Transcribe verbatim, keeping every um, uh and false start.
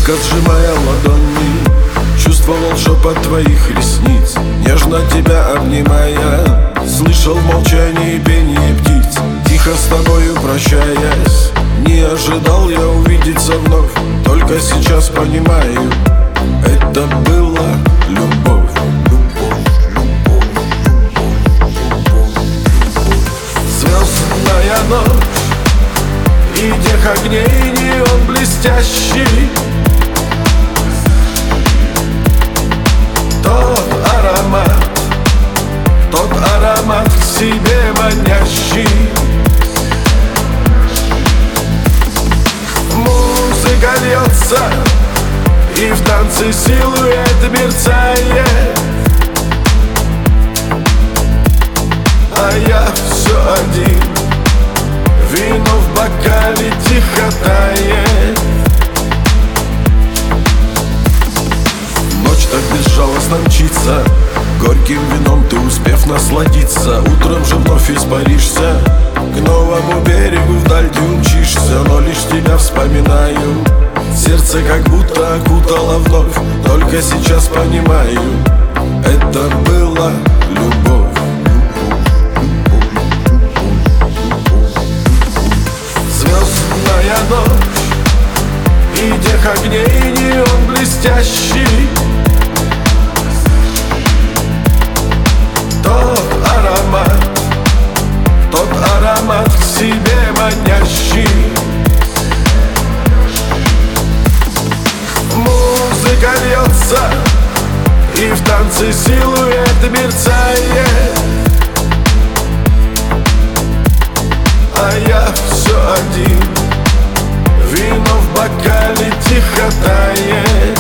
Крепко сжимая ладони, чувствовал шепот твоих ресниц. Нежно тебя обнимая, слышал в молчании пение птиц. Тихо с тобою прощаясь, не ожидал я увидеться вновь. Только сейчас понимаю, это была любовь. Звездная ночь, и тех огней неон блестящий. Тот аромат, тот аромат к себе манящий. Музыка льется, и в танце силуэт мерцает, а я все один. Вино в бокале тихо тает. Ночь так безжалостно мчится, горьким вином ты успев насладиться. Утром же вновь испаришься, к новому берегу вдаль ты умчишься. Но лишь тебя вспоминаю, сердце как будто окутало вновь. Только сейчас понимаю, это была любовь. Звездная ночь, и тех огней неон блестящий. Тот аромат, тот аромат к себе манящий. Музыка льется, и в танце силуэт мерцает, а я все один. Вино в бокале тихо тает.